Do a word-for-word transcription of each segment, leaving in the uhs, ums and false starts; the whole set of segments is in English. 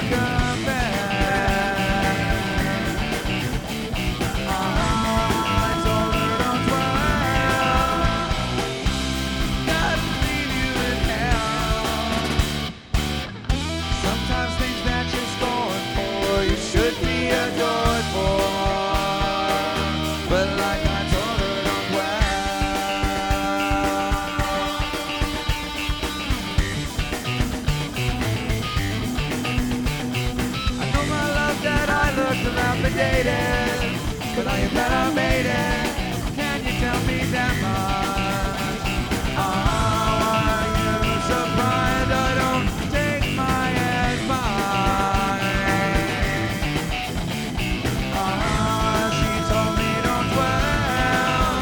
come back. But I am glad I made it. Can you tell me that much? Oh, are you surprised I don't take my advice? Oh, she told me don't dwell.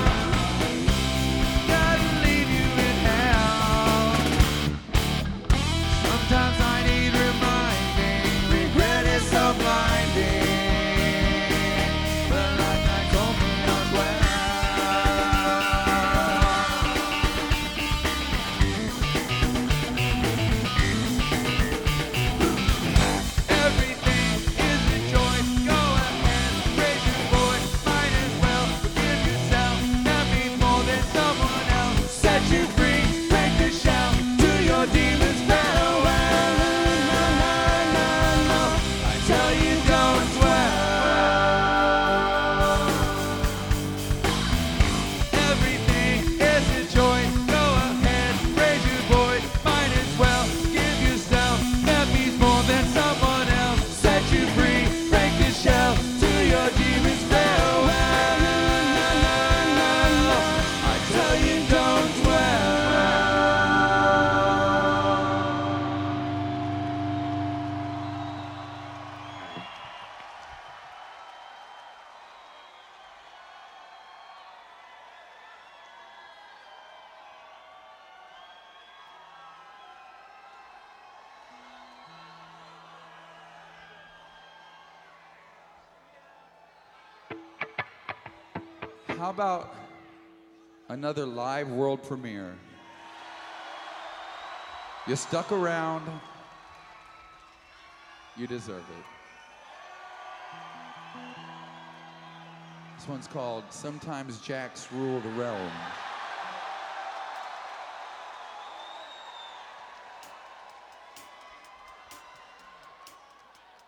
Gotta leave you in hell. Sometimes I need reminding. Regret is so blinding. How about another live world premiere? You stuck around. You deserve it. This one's called Sometimes Jacks Rule the Realm.